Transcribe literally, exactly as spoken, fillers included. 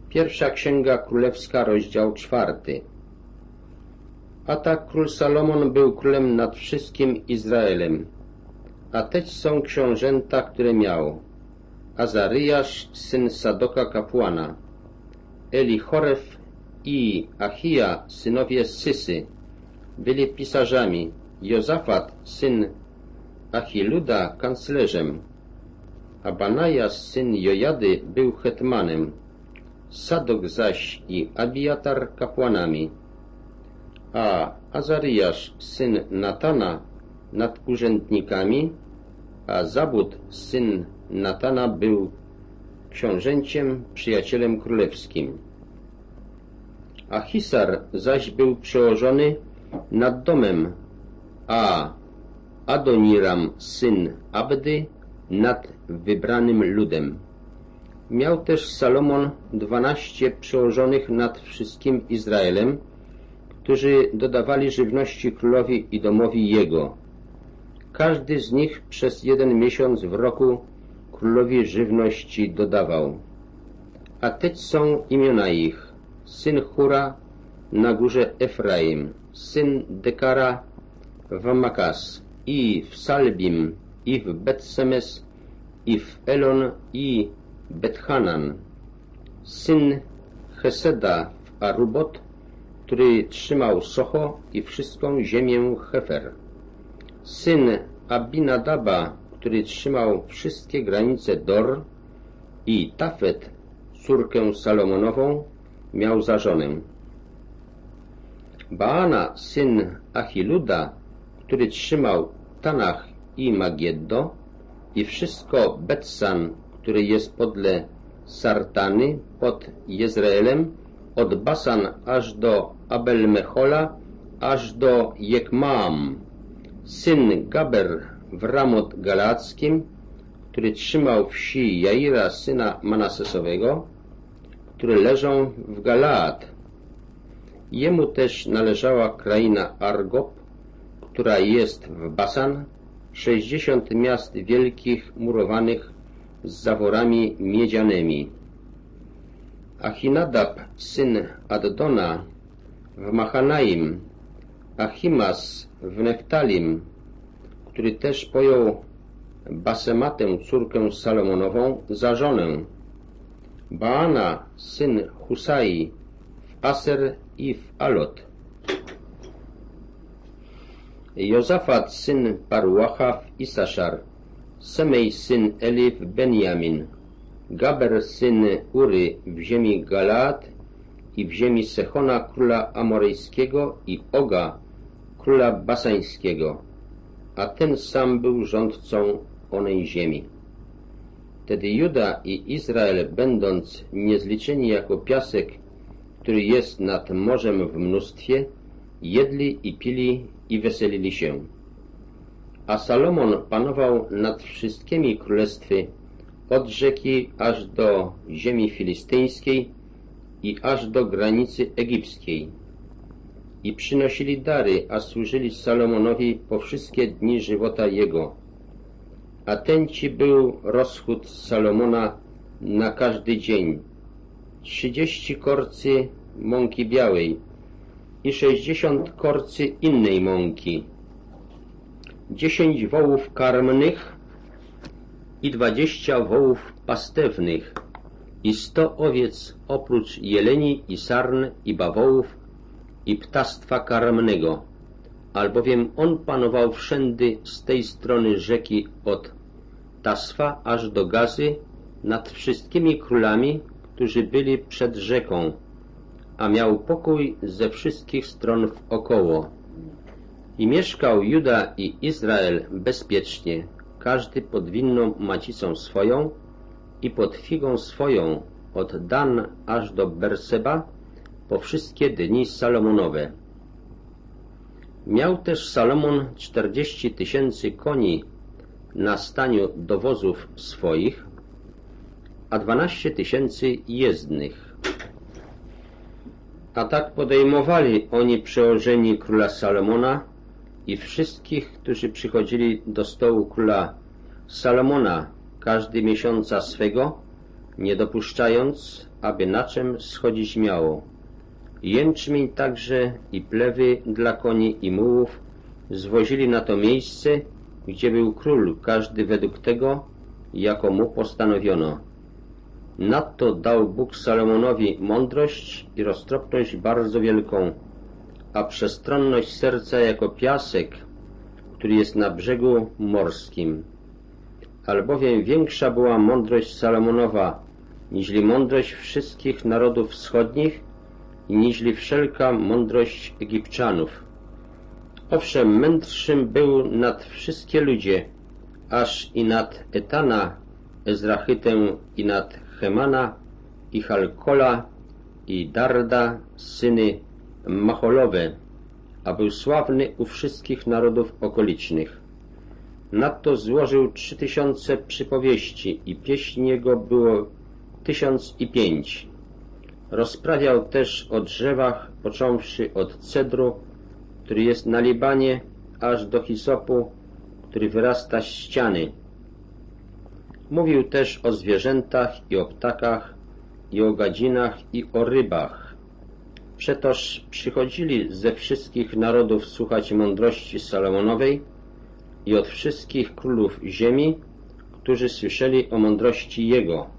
Pierwsza Księga Królewska, rozdział czwarty. A tak król Salomon był królem nad wszystkim Izraelem. A teś są książęta, które miał: Azaryjasz, syn Sadoka kapłana, Elichoref i Achija, synowie Sysy, byli pisarzami, Jozafat, syn Achiluda, kanclerzem, a Banajas, syn Jojady, był hetmanem, Sadok zaś i Abiatar kapłanami, a Azaryjasz, syn Natana, nad urzędnikami, a Zabud, syn Natana, był książęciem, przyjacielem królewskim. Achisar zaś był przełożony nad domem, a Adoniram, syn Abdy, nad wybranym ludem. Miał też Salomon dwanaście przełożonych nad wszystkim Izraelem, którzy dodawali żywności królowi i domowi jego. Każdy z nich przez jeden miesiąc w roku królowi żywności dodawał. A teś są imiona ich: syn Hura na górze Efraim, syn Dekara w Makas, i w Salbim, i w Bet-Semes, i w Elon, i Bet-Hanan, syn Heseda w Arubot, który trzymał Socho i wszystką ziemię Hefer, syn Abinadaba, który trzymał wszystkie granice Dor, i Tafet, córkę Salomonową, miał za żonę. Baana, syn Achiluda, który trzymał Tanach i Magieddo i wszystko Betsan, który jest podle Sartany, pod Jezreelem, od Basan aż do Abel-Mechola, aż do Jekmaam, syn Gaber w Ramot Galaackim, który trzymał wsi Jaira, syna Manasesowego, które leżą w Galaad. Jemu też należała kraina Argob, która jest w Basan, sześćdziesiąt miast wielkich, murowanych z zaworami miedzianymi. Achinadab, syn Addona, w Machanaim, Achimas w Neftalim, który też pojął Basematę, córkę Salomonową, za żonę. Baana, syn Husai, w Aser i w Alot. Jozafat, syn Paruacha, w Isaszar, Semej, syn Eli, w Benjamin, Gaber, syn Ury, w ziemi Galaad i w ziemi Sechona, króla Amorejskiego, i Oga, króla Basańskiego, a ten sam był rządcą onej ziemi. Wtedy Juda i Izrael, będąc niezliczeni jako piasek, który jest nad morzem w mnóstwie, jedli i pili i weselili się. A Salomon panował nad wszystkimi królestwy, od rzeki aż do ziemi filistyńskiej i aż do granicy egipskiej. I przynosili dary, a służyli Salomonowi po wszystkie dni żywota jego. A ten ci był rozchód Salomona na każdy dzień: trzydzieści korcy mąki białej i sześćdziesiąt korcy innej mąki, dziesięć wołów karmnych i dwadzieścia wołów pastewnych i sto owiec oprócz jeleni i sarn i bawołów i ptactwa karmnego, albowiem on panował wszędy z tej strony rzeki od Tasfa aż do Gazy nad wszystkimi królami, którzy byli przed rzeką, a miał pokój ze wszystkich stron wokoło. I mieszkał Juda i Izrael bezpiecznie, każdy pod winną macicą swoją i pod figą swoją, od Dan aż do Berseba, po wszystkie dni Salomonowe. Miał też Salomon czterdzieści tysięcy koni na staniu do wozów swoich, a dwanaście tysięcy jezdnych. A tak podejmowali oni przełożeni króla Salomona i wszystkich, którzy przychodzili do stołu króla Salomona każdy miesiąca swego, nie dopuszczając, aby na czem schodzić miało. Jęczmień także i plewy dla koni i mułów zwozili na to miejsce, gdzie był król, każdy według tego, jako mu postanowiono. Nadto dał Bóg Salomonowi mądrość i roztropność bardzo wielką, a przestronność serca jako piasek, który jest na brzegu morskim. Albowiem większa była mądrość Salomonowa, niźli mądrość wszystkich narodów wschodnich i niźli wszelka mądrość Egipczanów. Owszem, mędrszym był nad wszystkie ludzie, aż i nad Etana, Ezrachytę i nad Hemana, i Halkola, i Darda, syny Macholowe, a był sławny u wszystkich narodów okolicznych. Nadto złożył trzy tysiące przypowieści i pieśń jego było tysiąc i pięć. Rozprawiał też o drzewach, począwszy od cedru, który jest na Libanie, aż do hisopu, który wyrasta z ściany. Mówił też o zwierzętach i o ptakach, i o gadzinach, i o rybach. Przetoż przychodzili ze wszystkich narodów słuchać mądrości Salomonowej i od wszystkich królów ziemi, którzy słyszeli o mądrości jego.